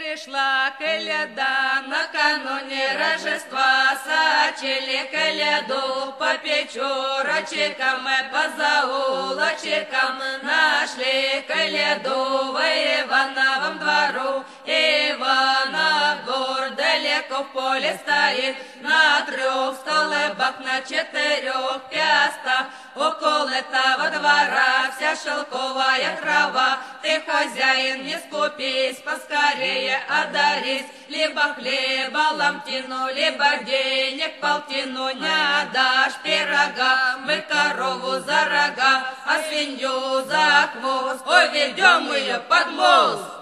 пришла коляда, накануне Рождества сочили коляду по печурочкам и по заулочкам. Нашли коляду в Ивановом двору. Иванов двор далеко в поле стоит, на 3 столбах, на 4 пястах. Около этого двора вся шелковая трава. Ты, хозяин, не скупись, поскорее одарись. Либо хлеба ломтину, либо денег полтину. Не отдашь пирога, мы корову за рога, а свинью за хвост. Ой, ведем ее под мост.